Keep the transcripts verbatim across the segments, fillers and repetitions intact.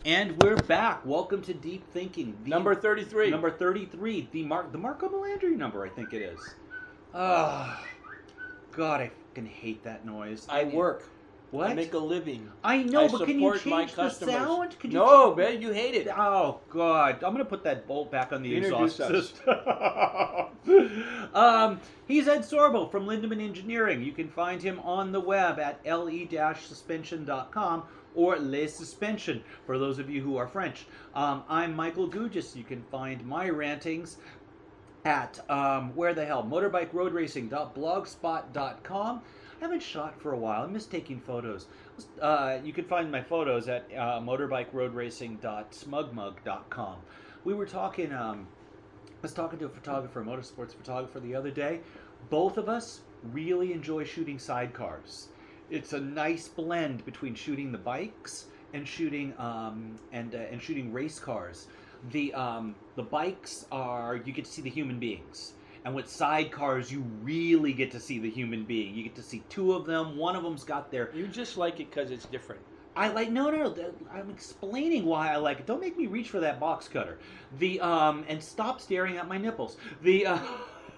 And we're back. Welcome to Deep Thinking. The, number thirty-three. Number thirty-three. The Mar- the Marco Melandri number, I think it is. Ah, oh, God, I fucking hate that noise. I work. What? I make a living. I know, I but can you support my change the customers. sound? Can you no, change- man, you hate it. Oh, God. I'm going to put that bolt back on the Introduce exhaust system. um, he's Ed Sorbo from Lindemann Engineering. You can find him on the web at L E suspension dot com or Les Suspension, for those of you who are French. Um, I'm Michael Gugis. You can find my rantings at, um, where the hell, motorbike road racing dot blogspot dot com. I haven't shot for a while. I miss taking photos. Uh, you can find my photos at uh, motorbike road racing dot smugmug dot com. We were talking, um, I was talking to a photographer, a motorsports photographer the other day. Both of us really enjoy shooting sidecars. It's a nice blend between shooting the bikes and shooting um, and uh, and shooting race cars. The um, the bikes are, you get to see the human beings. And with sidecars, you really get to see the human being. You get to see two of them. One of them's got their... You just like it because it's different. I like... No, no, no. I'm explaining why I like it. Don't make me reach for that box cutter. The, um... And stop staring at my nipples. The, uh...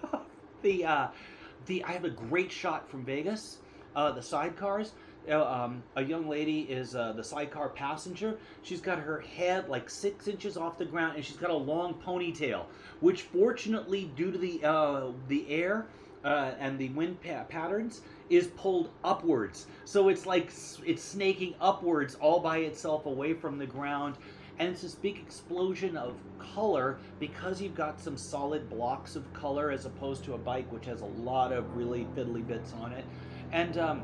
the, uh... The... I have a great shot from Vegas. Uh, the sidecars. Uh, um, a young lady is uh, the sidecar passenger. She's got her head like six inches off the ground, and she's got a long ponytail, which fortunately, due to the uh, the air uh, and the wind pa- patterns, is pulled upwards. So it's like it's snaking upwards all by itself away from the ground. And it's this big explosion of color because you've got some solid blocks of color as opposed to a bike which has a lot of really fiddly bits on it. And um,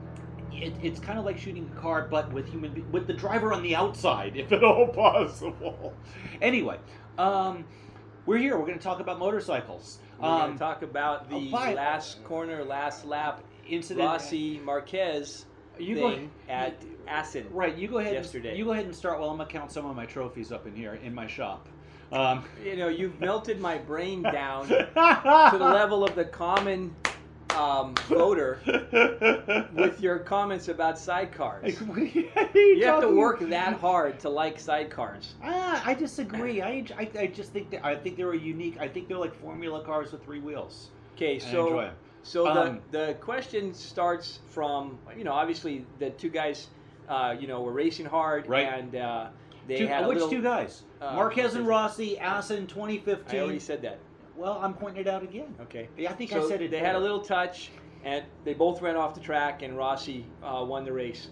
It, it's kind of like shooting a car, but with human with the driver on the outside, if at all possible. Anyway, um, we're here. We're going to talk about motorcycles. We're um, going to talk about the oh, by, last corner, last lap incident. Rossi Marquez you thing go, at Assen. Right. You go ahead. Yesterday. And, you go ahead and start. While I'm going to count some of my trophies up in here in my shop. Um, you know, you've melted my brain down to the level of the common um, voter with your comments about sidecars. you, you have to work that hard to like sidecars. Ah, I disagree. I, I, I just think that I think they're a unique. I think they're like formula cars with three wheels. Okay, so so um, the the question starts from, you know, obviously the two guys, uh, you know, were racing hard, right. and uh, they two, had a which little, two guys? Uh, Marquez and Rossi, Assen, twenty fifteen. I already said that. Well, I'm pointing it out again. Okay. Yeah, I think so I said it. They better. had a little touch, and they both ran off the track, and Rossi uh, won the race.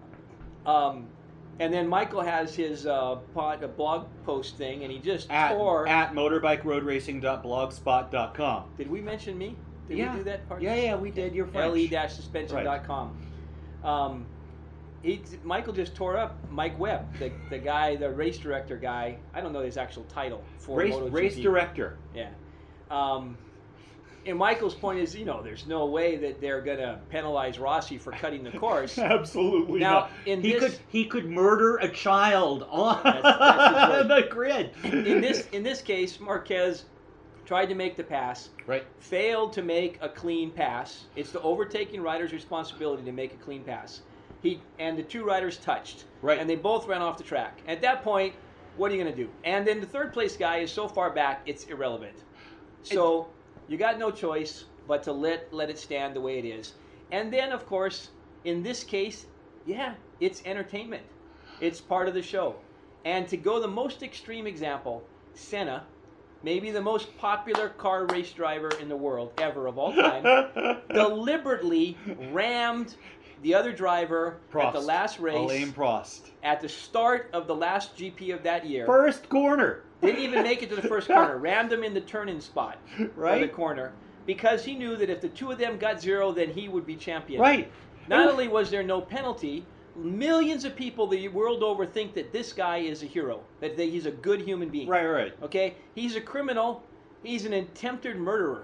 Um, and then Michael has his uh, pod, a blog post thing, and he just at, tore at motorbike road racing dot blogspot dot com. Did we mention me? Did yeah. we do that part? Yeah, yeah, we did. You're French. L E suspension dot com. Right. Um, he, Michael just tore up Mike Webb, the, the guy, the race director guy. I don't know his actual title for race, MotoGP. Race director. Yeah. Um, and Michael's point is, you know, there's no way that they're going to penalize Rossi for cutting the course. Absolutely now, not. In he this, could he could murder a child on that's, that's the grid. In this in this case, Marquez tried to make the pass, right? Failed to make a clean pass. It's the overtaking rider's responsibility to make a clean pass. He and the two riders touched, right? And they both ran off the track. At that point, what are you going to do? And then the third place guy is so far back, it's irrelevant. So it, you got no choice but to let let it stand the way it is. And then, of course, in this case, yeah, it's entertainment. It's part of the show. And to go the most extreme example, Senna, maybe the most popular car race driver in the world ever of all time, deliberately rammed the other driver Prost. At the last race. Alain Prost. At the start of the last G P of that year. First corner. Didn't even make it to the first corner. Rammed him in the turn-in spot. Right. For the corner. Because he knew that if the two of them got zero, then he would be champion. Right. Not only was there no penalty, millions of people the world over think that this guy is a hero. That they, he's a good human being. Right, right. Okay? He's a criminal. He's an attempted murderer.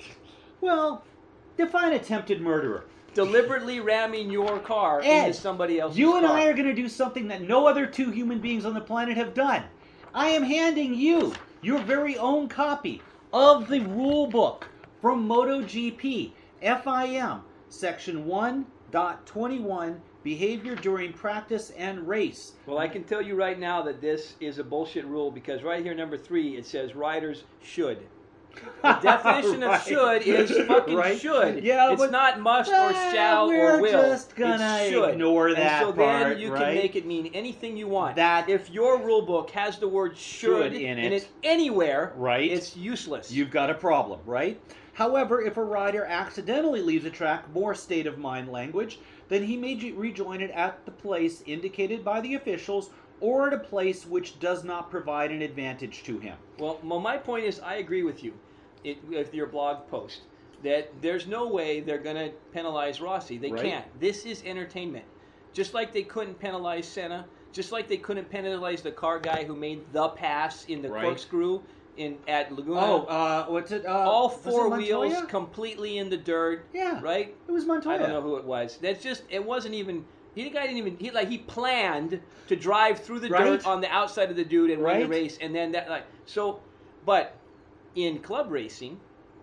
Well, define attempted murderer. Deliberately ramming your car Ed, into somebody else's you and car. I are going to do something that no other two human beings on the planet have done. I am handing you your very own copy of the rule book from MotoGP, F I M, section one point twenty-one behavior during practice and race. Well, I can tell you right now that this is a bullshit rule because right here, number three, it says riders should. The definition Right. of should is fucking Right. should. Yeah, it's but- not must or Ah, shall we're or will. just gonna it's should. ignore that and so part, then you right? can make it mean anything you want. That- if your rule book has the word should, Should in in it. it anywhere, Right. it's useless. You've got a problem, right? However, if a rider accidentally leaves a track, more state of mind language, then he may j- rejoin it at the place indicated by the officials or at a place which does not provide an advantage to him. Well, well, my point is, I agree with you, it, with your blog post, that there's no way they're going to penalize Rossi. They Right. can't. This is entertainment. Just like they couldn't penalize Senna, just like they couldn't penalize the car guy who made the pass in the Right. corkscrew in at Laguna. Oh, uh, what's it? Uh, All was it four wheels Montoya? completely in the dirt. Yeah, Right? it was Montoya. I don't know who it was. That's just, it wasn't even. He, the guy didn't even. He like he planned to drive through the Right. dirt on the outside of the dude and win Right. the race, and then that like so. But in club racing,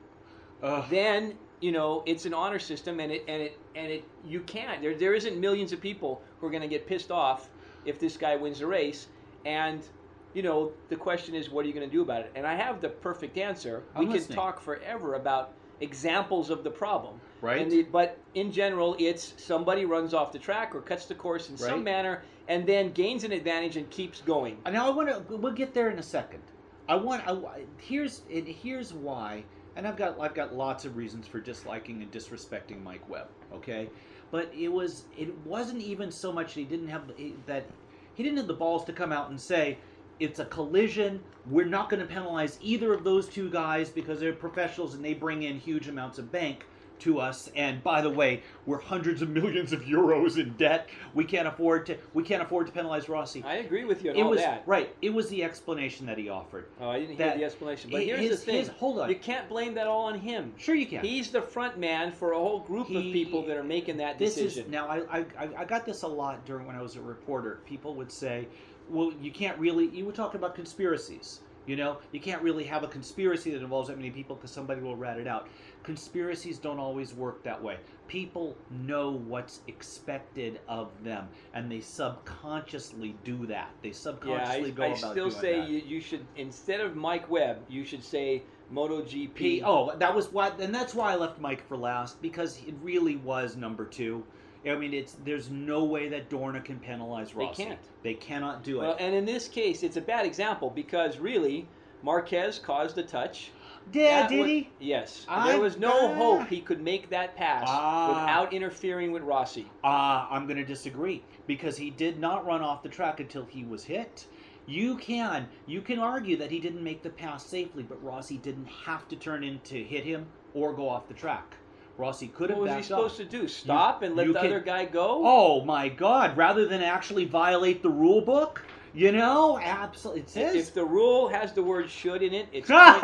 Ugh. then you know it's an honor system, and it and it and it you can't. There there isn't millions of people who are going to get pissed off if this guy wins the race, and you know the question is, what are you going to do about it? And I have the perfect answer. I'm we could listening. talk forever about examples of the problem. Right. And the, but in general, it's somebody runs off the track or cuts the course in Right. some manner, and then gains an advantage and keeps going. Now I want to. We'll get there in a second. I want. I, here's and here's why. And I've got I've got lots of reasons for disliking and disrespecting Mike Webb. Okay, but it was it wasn't even so much that he didn't have he- that he didn't have the balls to come out and say it's a collision. We're not going to penalize either of those two guys because they're professionals and they bring in huge amounts of bank to us. And by the way, we're hundreds of millions of euros in debt. We can't afford to. We can't afford to penalize Rossi. I agree with you on It all was that. right. It was the explanation that he offered. Oh, I didn't that- hear the explanation. But hi- here's his- the thing: his- hold on. you can't blame that all on him. Sure, you can. He's the front man for a whole group of He- people that are making that This decision. is now. I, I I I got this a lot during when I was a reporter. People would say, "Well, you can't really." You were talking about conspiracies. You know, you can't really have a conspiracy that involves that many people because somebody will rat it out. Conspiracies don't always work that way. People know what's expected of them, and they subconsciously do that. They yeah, subconsciously I, go I about still doing say that. you, you should, instead of Mike Webb, you should say MotoGP. P, oh, that was why, and that's why I left Mike for last because it really was number two. I mean, it's there's no way that Dorna can penalize They Rossi. can't. They cannot do it. Well, and in this case, it's a bad example because really, Marquez caused a touch. yeah, That did wa- he? Yes. I- there was no ah. hope he could make that pass Ah. without interfering with Rossi. Uh, I'm going to disagree because he did not run off the track until he was hit. You can you can argue that he didn't make the pass safely, but Rossi didn't have to turn in to hit him or go off the track. Rossi could have What was he backed supposed up. to do? Stop and let you the can- other guy go? Oh my God! Rather than actually violate the rule book, you know, absolutely. It says If the rule has the word should in it, it's pointless.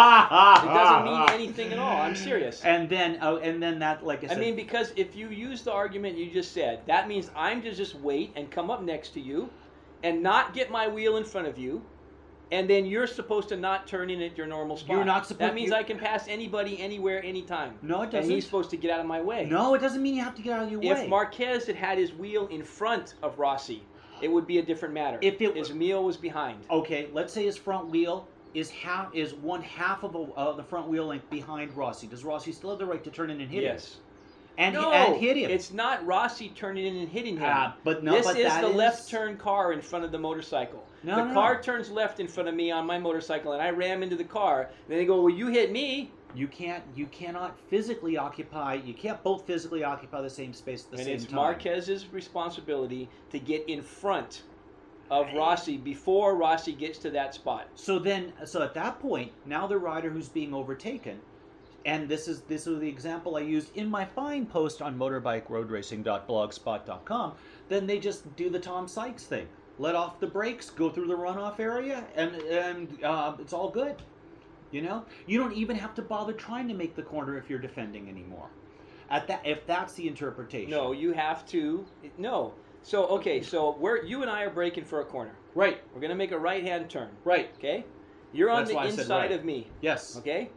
It doesn't mean anything at all. I'm serious. And then, oh, and then that, like I I said, mean, because if you use the argument you just said, that means I'm to just wait and come up next to you and not get my wheel in front of you, and then you're supposed to not turn in at your normal spot. You're not supposed- That means you- I can pass anybody, anywhere, anytime. No, it And doesn't. he's supposed to get out of my way. no, it doesn't mean you have to get out of your If way. Marquez had had his wheel in front of Rossi, it would be a different matter. If it- his wheel was behind. Okay, let's say his front wheel is half is one half of a, uh, the front wheel length behind Rossi. Does Rossi still have the right to turn in and hit him? Yes. And, no, and hit him. It's not Rossi turning in and hitting him. Ah, but no, this but is that the is- left turn car in front of the motorcycle. No, the no, car no. turns left in front of me on my motorcycle, and I ram into the car. And then they go, "Well, you hit me," You can't. You cannot physically occupy. You can't both physically occupy the same space at the and same it's time. Marquez's responsibility to get in front of Rossi before Rossi gets to that spot. So then, so at that point, now the rider who's being overtaken, and this is this is the example I used in my fine post on motorbike road racing dot blogspot dot com. Then they just do the Tom Sykes thing: let off the brakes, go through the runoff area, and and uh, it's all good. You know, you don't even have to bother trying to make the corner if you're defending anymore. At that, if that's the interpretation. No, you have to. No. So okay, so we're you and I are braking for a corner. Right. We're gonna make a right-hand turn. Right. Okay. You're on That's why I the said inside right. of me. Yes. Okay?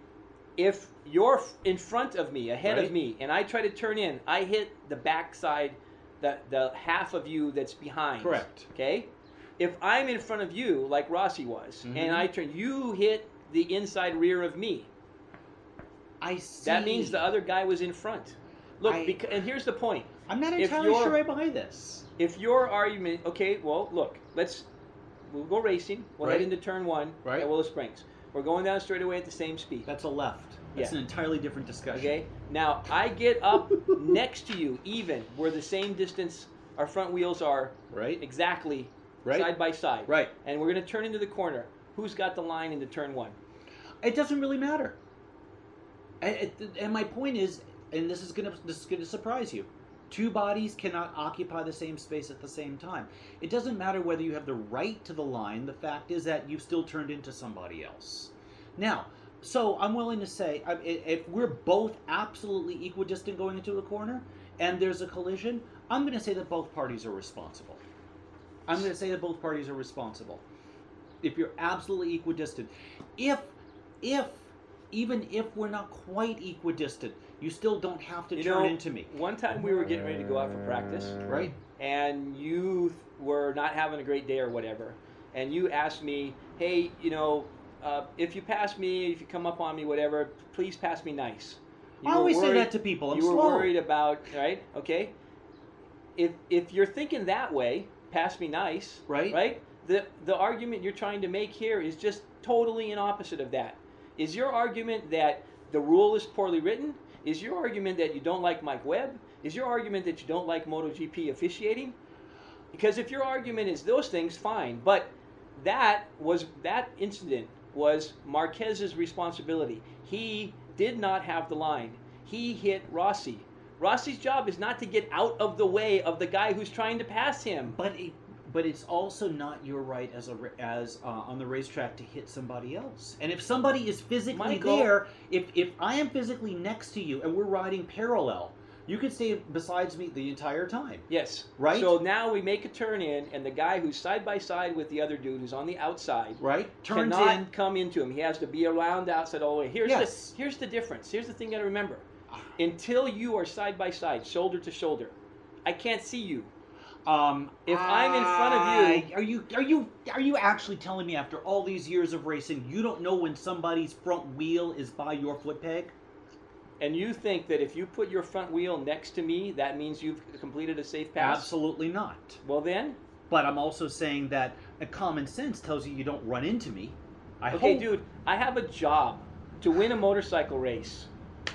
If you're f- in front of me, ahead Right. of me, and I try to turn in, I hit the backside the the half of you that's behind. Correct. Okay. If I'm in front of you, like Rossi was, Mhm. and I turn, you hit the inside rear of me. I see. That means the other guy was in front. Look, I- beca- and here's the point. I'm not if entirely you're- sure I buy this. If your argument, okay, well, look, let's, we'll go racing. We'll head Right. into turn one Right. at Willow Springs. We're going down straightaway at the same speed. That's a left. That's Yeah. an entirely different discussion. Okay. Now I get up next to you, even we're the same distance. Our front wheels are Right. exactly Right. side by side. Right. And we're going to turn into the corner. Who's got the line into turn one? It doesn't really matter. And, and my point is, and this is gonna this is gonna surprise you, two bodies cannot occupy the same space at the same time. It doesn't matter whether you have the right to the line. The fact is that you've still turned into somebody else. Now, so I'm willing to say, I- if we're both absolutely equidistant going into a corner, and there's a collision, I'm going to say that both parties are responsible. I'm going to say that both parties are responsible. If you're absolutely equidistant, if if even if we're not quite equidistant, you still don't have to You turn know, into me, One time we were getting ready to go out for practice, right? and you were not having a great day or whatever, and you asked me, hey, you know, uh, if you pass me, if you come up on me, whatever, please pass me nice. You I were always say worried- that to people. I'm you were slow. worried about, right? Okay. If if you're thinking that way, pass me nice, Right. Right. The the argument you're trying to make here is just totally an opposite of that. Is your argument that the rule is poorly written? Is your argument that you don't like Mike Webb? Is your argument that you don't like MotoGP officiating? Because if your argument is those things, fine. But that was that incident was Marquez's responsibility. He did not have the line. He hit Rossi. Rossi's job is not to get out of the way of the guy who's trying to pass him. But it, but it's also not your right as a ra- as uh, on the racetrack to hit somebody else. And if somebody is physically Michael- there, if if I am physically next to you and we're riding parallel, you could stay besides me the entire time. Yes. Right? So now we make a turn in, and the guy who's side by side with the other dude who's on the outside Right? Turns cannot in. come into him. He has to be around the outside all the way. Here's Yes. the here's the difference. Here's the thing you got to remember. Until you are side by side, shoulder to shoulder, I can't see you. Um, If I'm in front of you- I- are you are you are you actually telling me after all these years of racing, you don't know when somebody's front wheel is by your foot peg? And you think that if you put your front wheel next to me, that means you've completed a safe pass? Absolutely not. Well then, But I'm also saying that a common sense tells you you don't run into me. I okay, hope. dude, I have a job to win a motorcycle race.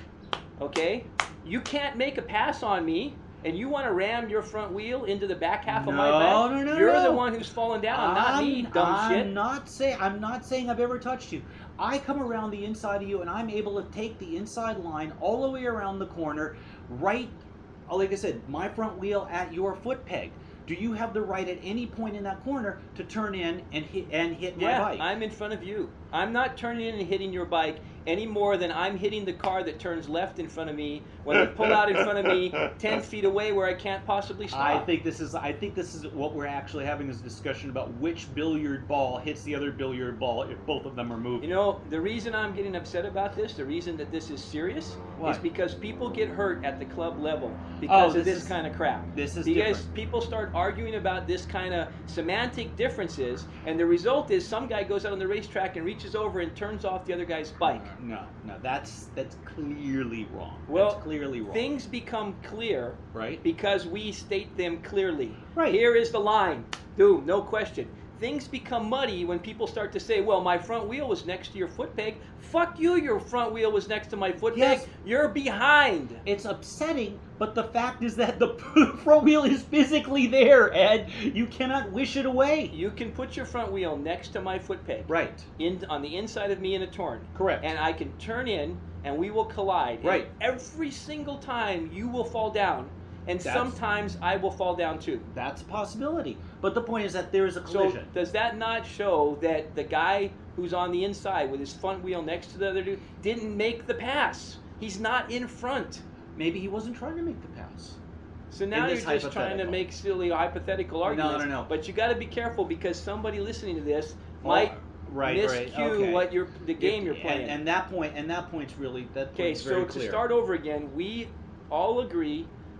Okay? You can't make a pass on me, and you want to ram your front wheel into the back half of my No, back? no, no, You're no. the one who's fallen down, not I'm, me, dumb I'm shit. not saying I'm not saying I've ever touched you. I come around the inside of you, and I'm able to take the inside line all the way around the corner, right. oh, Like I said, my front wheel at your foot peg. Do you have the right at any point in that corner to turn in and hit and hit my Yeah, bike? I'm in front of you. I'm not turning in and hitting your bike any more than I'm hitting the car that turns left in front of me when they pull out in front of me ten feet away where I can't possibly stop. I think this is. I think this is what we're actually having is a discussion about which billiard ball hits the other billiard ball if both of them are moving. You know, the reason I'm getting upset about this, the reason that this is serious, What? is because people get hurt at the club level because Oh, of this this is- kind of crap. this is because different. people start arguing about this kind of semantic differences, and the result is some guy goes out on the racetrack and reaches over and turns off the other guy's bike. No, no, that's that's clearly wrong. Well, that's clearly wrong. Things become clear right? because we state them clearly. Right. Here is the line. Dude, no question. Things become muddy when people start to say, well, my front wheel was next to your foot peg. Fuck you, your front wheel was next to my foot Yes. peg. You're behind. It's upsetting, but the fact is that the front wheel is physically there, Ed. You cannot wish it away. You can put your front wheel next to my foot peg. Right. In, on the inside of me in a torn. Correct. And I can turn in and we will collide. Right. And every single time you will fall down. And That's- sometimes I will fall down too. That's a possibility. But the point is that there is a So collision. does that not show that the guy who's on the inside with his front wheel next to the other dude didn't make the pass? He's not in front. Maybe he wasn't trying to make the pass. So now you're this just trying to hypothetical. make silly hypothetical arguments. no, no. But you got to be careful because somebody listening to this might Oh, right, miscue right, okay. what you're the game If- you're playing. And, and that point, and that point's really that okay, point's so very to clear. start over again, we all agree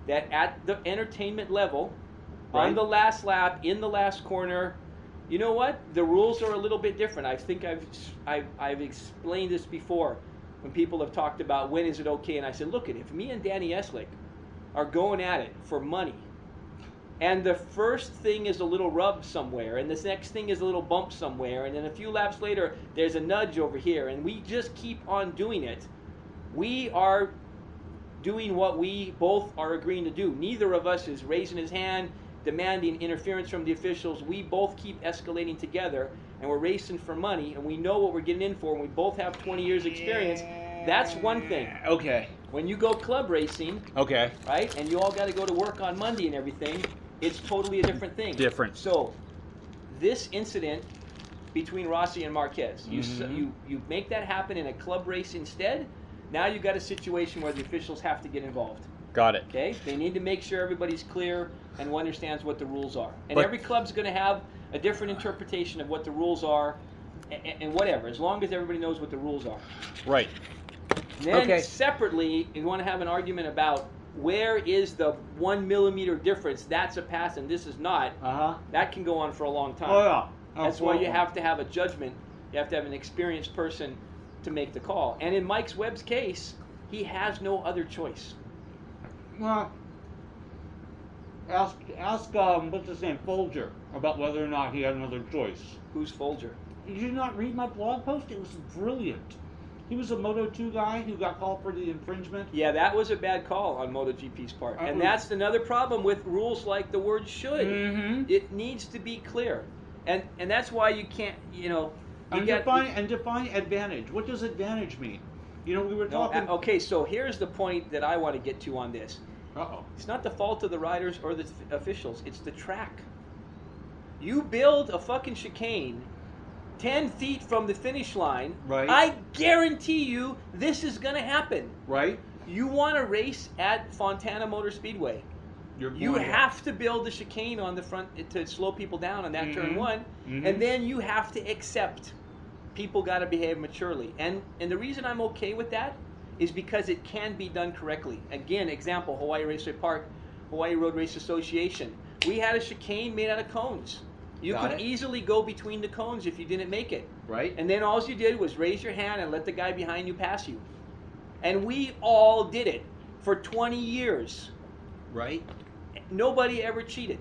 that at the entertainment level, Right. on the last lap, in the last corner, you know what? The rules are a little bit different. I think I've, I've, I've explained this before when people have talked about when is it okay, and I said, look, if me and Danny Eslick are going at it for money, and the first thing is a little rub somewhere, and the next thing is a little bump somewhere, and then a few laps later, there's a nudge over here, and we just keep on doing it, we are doing what we both are agreeing to do. Neither of us is raising his hand, demanding interference from the officials. We both keep escalating together, and we're racing for money, and we know what we're getting in for, and we both have twenty years experience. That's one thing. Okay. When you go club racing, Okay. right, and you all got to go to work on Monday and everything, it's totally a different thing. Different. So, this incident between Rossi and Marquez, you Mhm. you you make that happen in a club race instead. Now you got a situation where the officials have to get involved. Got it. Okay, they need to make sure everybody's clear and understands what the rules are. And But- every club's going to have a different interpretation of what the rules are, and, and whatever, as long as everybody knows what the rules are. Right. Then Okay. separately, you want to have an argument about where is the one millimeter difference. That's a pass, and this is not. Uh huh. That can go on for a long time. Oh yeah. Oh, That's why you well, have to have a judgment. You have to have an experienced person to make the call. And in Mike's Webb's case, he has no other choice. Well, ask ask um what's his name, Folger, about whether or not he had another choice. Who's Folger? Did you not read my blog post? It was brilliant. He was a Moto two guy who got called for the infringement. Yeah, that was a bad call on MotoGP's part. Uh, And that's another problem with rules like the word should. Mm-hmm. It needs to be clear. And and that's why you can't, you know, you And get define and define advantage. What does advantage mean? You know, we were no, talking. uh, okay, so here's the point that I want to get to on this. Uh oh. It's not the fault of the riders or the f- officials. It's the track. You build a fucking chicane ten feet from the finish line. Right. I guarantee you this is going to happen. Right. You want to race at Fontana Motor Speedway. You're You going to- have to build the chicane on the front to slow people down on that turn Mhm. one. Mhm. And then you have to accept people got to behave maturely. And and the reason I'm okay with that is because it can be done correctly. Again, example, Hawaii Raceway Park, Hawaii Road Race Association. We had a chicane made out of cones. You Got could it. easily go between the cones if you didn't make it. Right. And then all you did was raise your hand and let the guy behind you pass you. And we all did it for twenty years. Right. Nobody ever cheated.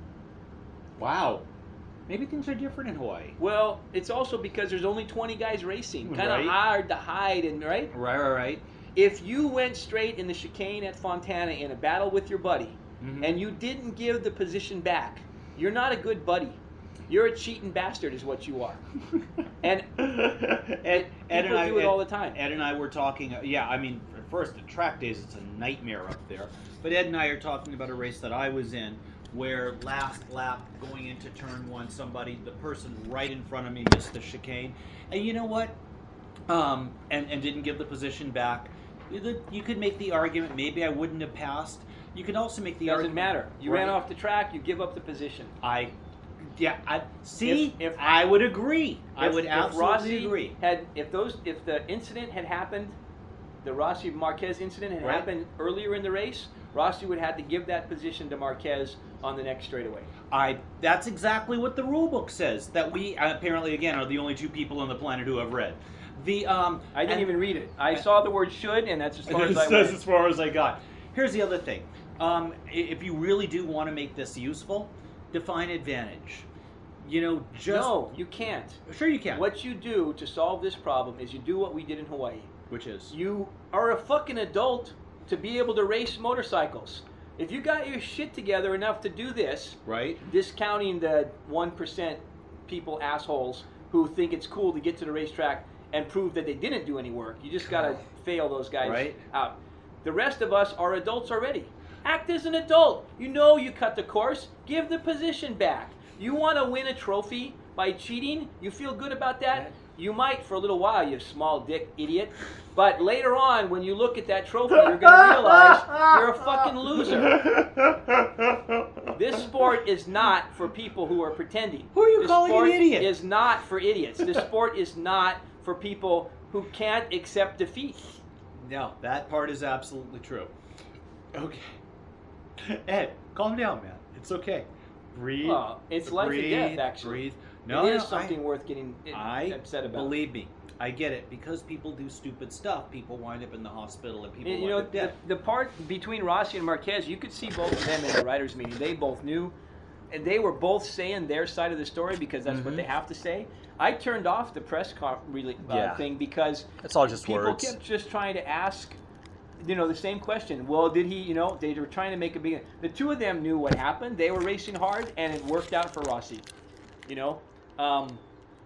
Wow. Maybe things are different in Hawaii. Well, it's also because there's only twenty guys racing. Kind of Right. hard to hide, and right? Right. Right. Right. If you went straight in the chicane at Fontana in a battle with your buddy, Mhm. and you didn't give the position back, you're not a good buddy. You're a cheating bastard, is what you are. And Ed, Ed people and I do it Ed, all the time. Ed and I were talking. uh, Yeah, I mean, at first at track days, it's a nightmare up there. But Ed and I are talking about a race that I was in, where last lap going into turn one, somebody, the person right in front of me missed the chicane, and you know what? Um, and and didn't give the position back. You you could make the argument maybe I wouldn't have passed. You could also make the Doesn't argument. matter. You Right. ran off the track, you give up the position. I, yeah, I see. If- if- I would agree. I If- would if absolutely Rossi agree. Had if those if the incident had happened, the Rossi Marquez incident had Right. happened earlier in the race, Rossi would have had to give that position to Marquez on the next straightaway. I. That's exactly what the rule book says. That we apparently again are the only two people on the planet who have read. The um. I didn't and- even read it. I saw the word should, and that's as far as I That's went. as far as I got. Here's the other thing. Um, i- if you really do want to make this useful, define advantage. You know, just No, you can't. sure you can. What you do to solve this problem is you do what we did in Hawaii. Which is You are a fucking adult to be able to race motorcycles. If you got your shit together enough to do this, right. discounting the one percent people assholes who think it's cool to get to the racetrack and prove that they didn't do any work. You just got to fail those guys Right. out. The rest of us are adults already. Act as an adult. You know you cut the course. Give the position back. You want to win a trophy by cheating? You feel good about that? You might for a little while, you small dick idiot. But later on, when you look at that trophy, you're going to realize you're a fucking loser. This sport is not for people who are pretending. Who are you this calling an sport idiot? is not for idiots. This sport is not for people who can't accept defeat. No, that part is absolutely true. Okay. Ed, calm down, man. It's okay. Breathe. Well, it's life breathe, and death, actually. Breathe. No, it is no, something I, worth getting I upset about. Believe me, I get it. Because people do stupid stuff, people wind up in the hospital and people you wind know, up dead. the, the part between Rossi and Marquez, you could see both of them in the writers' meeting. They both knew, and they were both saying their side of the story because that's Mm-hmm. what they have to say. I turned off the press con- really, uh, Yeah. thing because It's all just people words. kept just trying to ask, you know, the same question. Well, did he, you know, they were trying to make a big. The two of them knew what happened. They were racing hard, and it worked out for Rossi. You know, um,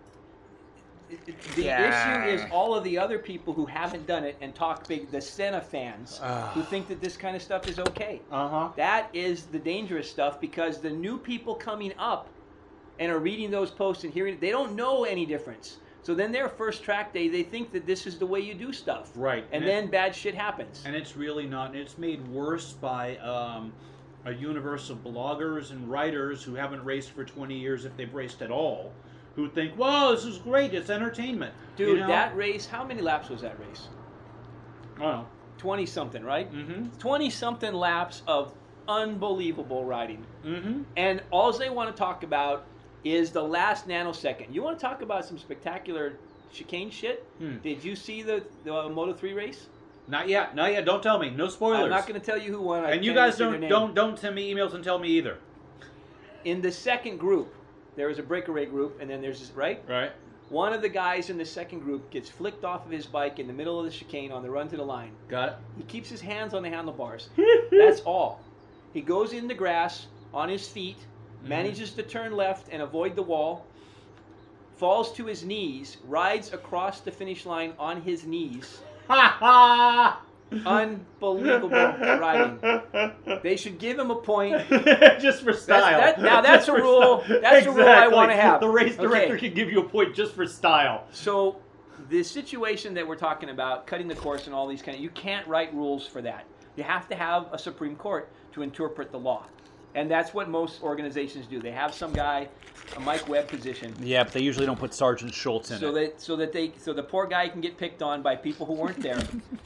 the Yeah. issue is all of the other people who haven't done it and talk big, the Senna fans Ugh. who think that this kind of stuff is okay. Uh huh. That is the dangerous stuff because the new people coming up and are reading those posts and hearing it, they don't know any difference. So then their first track day, they think that this is the way you do stuff. Right. And And then bad shit happens. And it's really not. And it's made worse by um, a universe of bloggers and writers who haven't raced for twenty years, if they've raced at all, who think, "Whoa, this is great! It's entertainment." Dude, You know? that race, how many laps was that race? I don't know. twenty-something, right? Mm-hmm. twenty-something laps of unbelievable riding. Mm-hmm. And all they want to talk about is the last nanosecond. You want to talk about some spectacular chicane shit? Hmm. Did you see the, the uh, Moto three race? Not yet. Not yet. Don't tell me. No spoilers. I'm not going to tell you who won. I and you can't guys even say their don't name. don't don't send me emails and tell me either. In the second group, there was a breakaway group, and then there's this, right? Right. One of the guys in the second group gets flicked off of his bike in the middle of the chicane on the run to the line. Got it. He keeps his hands on the handlebars. That's all. He goes in the grass on his feet, Mm-hmm. manages to turn left and avoid the wall, falls to his knees, rides across the finish line on his knees. Ha ha! Unbelievable riding. They should give him a point. Just for style. that- now that's Just a for rule- style. that's a rule I Exactly. wanna have. The race director Okay. can give you a point just for style. So the situation that we're talking about, cutting the course and all these kind of, you can't write rules for that. You have to have a Supreme Court to interpret the law. And that's what most organizations do. They have some guy, a Mike Webb position, Yeah, but they usually don't put Sergeant Schultz in so it. that so that they so the poor guy can get picked on by people who weren't there.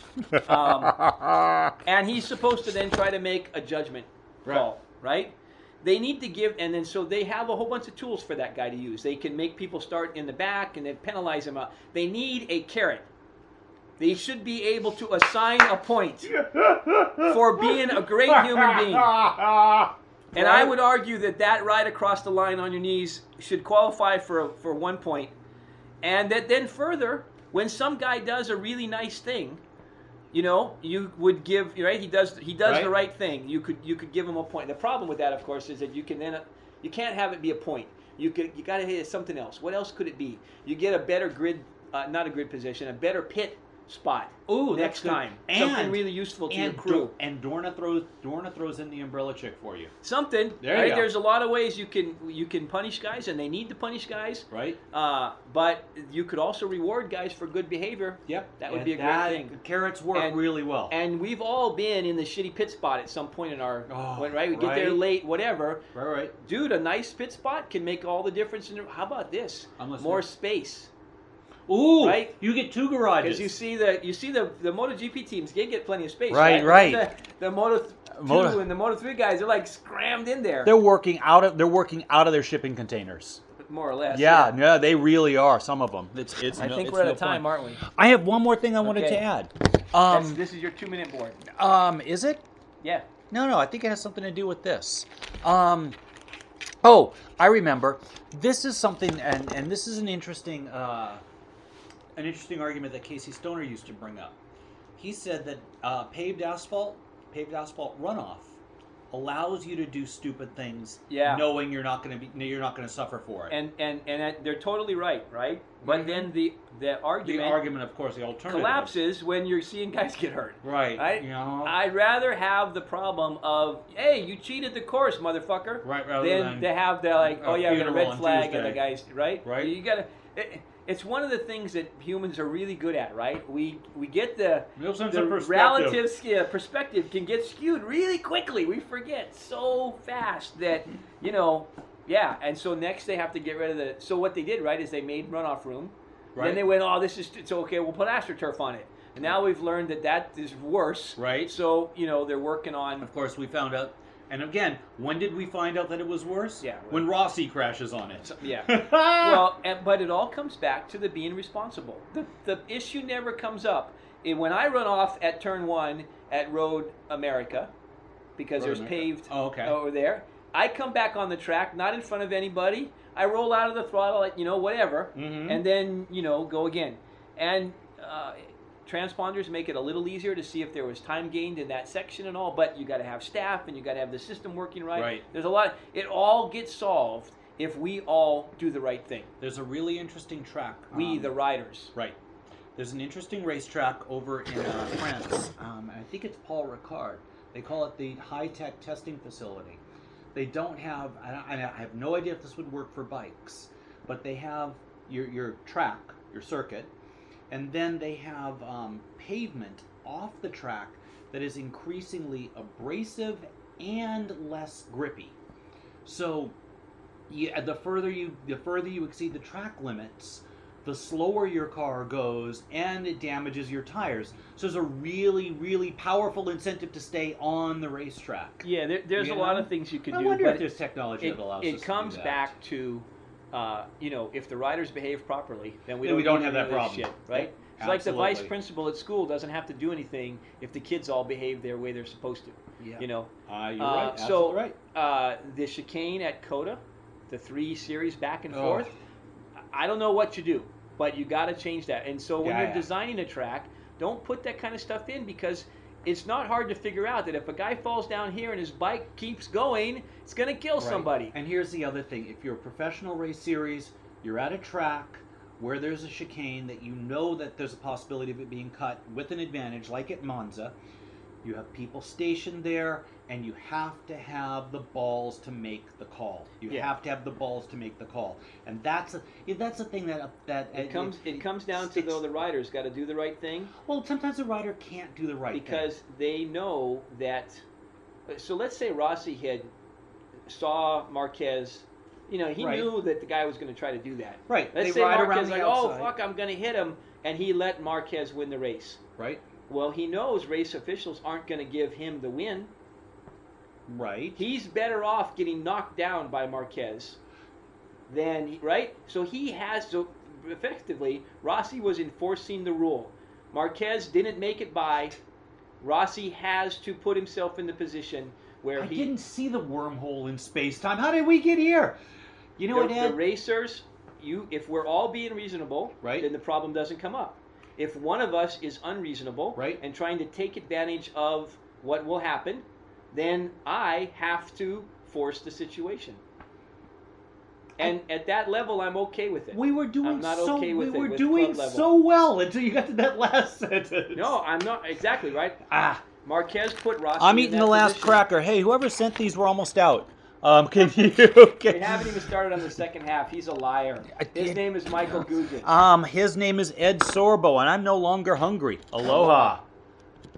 um, and he's supposed to then try to make a judgment call, right? They need to give, and then so they have a whole bunch of tools for that guy to use. They can make people start in the back and then penalize him out. They need a carrot. They should be able to assign a point for being a great human being. And I would argue that that ride across the line on your knees should qualify for for one point, and that then further, when some guy does a really nice thing, you know, you would give right. He does he does Right. the right thing. You could you could give him a point. The problem with that, of course, is that you can then you can't have it be a point. You could you got to hit something else. What else could it be? You get a better grid, uh, not a grid position, a better pit spot. Ooh, that's next good. time, And- something really useful to your And crew. Do- and Dorna throws Dorna throws in the umbrella chick for you. Something. There you right? go. There's a lot of ways you can you can punish guys, and they need to punish guys. Right? Uh, but you could also reward guys for good behavior. Yep. That would And be a great that- thing. Carrots work And- really well. And we've all been in the shitty pit spot at some point in our Oh, when right we get there right. late, whatever. right, right. Dude, a nice pit spot can make all the difference. In how about this? I'm listening. More space. Ooh, Right? you get two garages. Because you see the you see the the MotoGP teams they get plenty of space. Right, right. right. The, the Moto two Moto- and the Moto three guys are like scrammed in there, They're working out of they're working out of their shipping containers. more or less. Yeah, no, they really are. Some of them. It's it's. I no, think it's we're out no of time, fun. aren't we? I have one more thing I wanted Okay. to add. That's- Um, this is your two minute board. um, is it? Yeah. No, no, I think it has something to do with this. Um, oh, I remember. This is something, and, and this is an interesting, uh, an interesting argument that Casey Stoner used to bring up. He said that uh, paved asphalt, paved asphalt runoff, allows you to do stupid things, Yeah. knowing you're not going to be, you're not going to suffer for it. And and and that- they're totally right, right? But Mhm. then the the the argument, argument, of course, the alternative collapses when you're seeing guys get hurt. Right. Right? You know, I'd rather have the problem of, hey, you cheated the course, motherfucker, right. Rather than than to have the like, a oh yeah, we got a funeral red on flag and Tuesday. the guys, right? Right. You gotta. It, it's one of the things that humans are really good at, right? We we get the no sense the of perspective. relative sk- uh, perspective can get skewed really quickly. We forget so fast that, you know, yeah. And so next they have to get rid of the. So what they did, right, is they made runoff room. Right. Then they went, oh, this is it's okay. We'll put AstroTurf on it. And now we've learned that that is worse. Right. So you know they're working on. Of course, we found out And again, when did we find out that it was worse? Yeah, well- when Rossi crashes on it. Yeah. Well, and, but it all comes back to the being responsible. The the issue never comes up. Eh, when I run off at turn one at Road America, because Road there's America. paved Oh, okay. over there, I come back on the track, not in front of anybody. I roll out of the throttle, you know, whatever, Mhm. and then, you know, go again. And uh, transponders make it a little easier to see if there was time gained in that section and all, but you got to have staff and you got to have the system working right. Right. There's a lot. It all gets solved if we all do the right thing. There's a really interesting track. We, um, the riders. Right. There's an interesting racetrack over in uh, France. Um, I think it's Paul Ricard. They call it the high-tech testing facility. They don't have, and I I have no idea if this would work for bikes, but they have your, your track, your circuit, and then they have um, pavement off the track that is increasingly abrasive and less grippy. So, yeah, the further you the further you exceed the track limits, the slower your car goes, and it damages your tires. So there's a really, really powerful incentive to stay on the racetrack. Yeah, there, there's You a lot know? of things you can I do, wonder but if there's technology it, that allows it us comes to do that. back to, uh, you know, if the riders behave properly, then we Then don't, we don't need have any that of this problem. shit, right? Yep, It's like the vice absolutely. principal at school doesn't have to do anything if the kids all behave their way they're supposed to. Yeah. You know, Uh, you're Uh, right. so- Absolutely right. uh, the chicane at Coda, the three series back and Oh. forth. I don't know what you do, but you got to change that. And so when Yeah, you're yeah. designing a track, don't put that kind of stuff in, because it's not hard to figure out that if a guy falls down here and his bike keeps going, it's going to kill Right. somebody. And here's the other thing. If you're a professional race series, you're at a track where there's a chicane that you know that there's a possibility of it being cut with an advantage, like at Monza. You have people stationed there, and you have to have the balls to make the call. You Yeah. have to have the balls to make the call, and that's a, yeah, that's the thing that that It comes it comes down to, it's- though, the riders got to do the right thing, Well, sometimes the rider can't do the right thing. because they know that. So let's say Rossi had saw Marquez. You know, he Right. knew that the guy was going to try to do that. Right, Let's they say ride around Marquez the like, outside. oh fuck, I'm going to hit him, and he let Marquez win the race. right, Well, he knows race officials aren't going to give him the win. right. He's better off getting knocked down by Marquez than, right? So he has, so effectively, Rossi was enforcing the rule. Marquez didn't make it by. Rossi has to put himself in the position where I he. didn't see the wormhole in space time. How did we get here? You know the, what, the Ed? racers, you, if we're all being reasonable, Right. then the problem doesn't come up. If one of us is unreasonable Right. and trying to take advantage of what will happen, then I have to force the situation. And at that level, I'm okay with it. We were doing I'm not so okay with we it were with doing club level. so well until you got to that last sentence. No, I'm not exactly right. Ah, Marquez put Rossi. I'm in eating that the last position. cracker. Hey, whoever sent these, we're almost out. Um, can you? We Okay. haven't even started on the second half. He's a liar. His name is Michael Gugin. Um, his name is Ed Sorbo, and I'm no longer hungry. Aloha.